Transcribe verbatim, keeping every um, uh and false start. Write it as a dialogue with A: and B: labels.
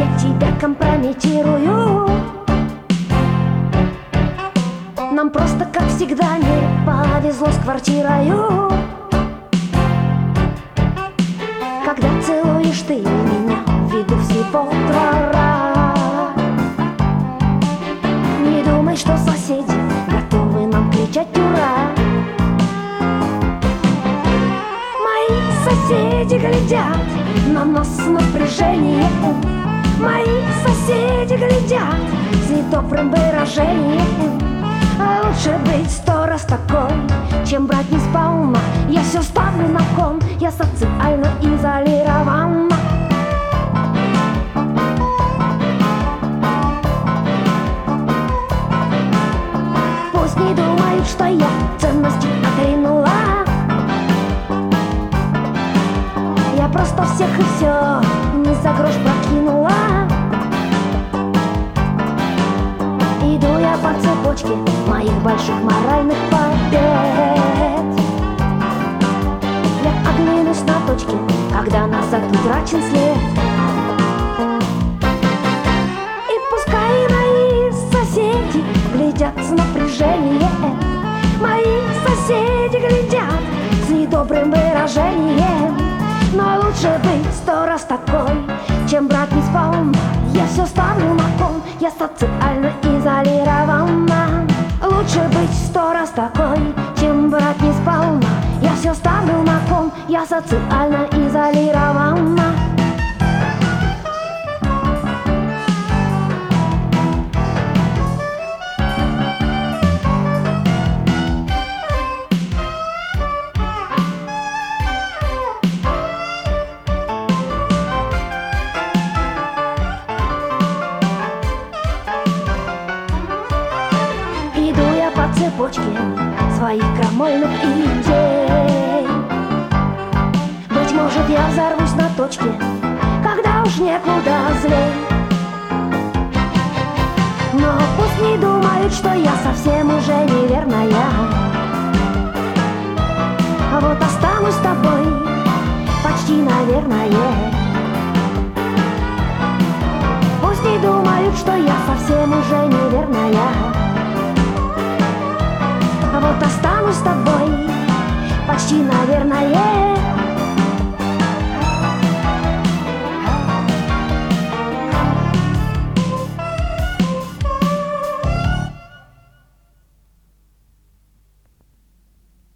A: я тебя компрометирую. Нам просто, как всегда, не повезло с квартирою. Когда целуешь ты меня в виду всего трора, не думай, что соседи готовы нам кричать ура. Мои соседи глядят на нас с напряжением. Мои соседи глядят с недобрым выражением. А лучше быть сто раз такой, чем брать не сполна. Я все ставлю на кон, я социально изолирована. Пусть не думают, что я ценности отринула. Я просто всех и все не за грош прокинула. Иду я по цепочке моих больших моральных побед. Я оглянусь на точке, когда назад утрачен след. И пускай мои соседи глядят с напряжением. Мои соседи глядят с недобрым выражением. Но лучше быть сто раз такой, чем брать не сполна. Я все ставлю на кон, я социально изолирована. Лучше быть сто раз такой, чем брать не сполна. Я все ставлю на кон, я социально изолирована. Цепочки своих крамольных идей. Быть может, я взорвусь на точке, когда уж некуда злей. Но пусть не думают, что я совсем уже неверная. А вот останусь с тобой почти, наверное. Пусть не думают, что я совсем уже неверная. А вот останусь с тобой почти, наверное.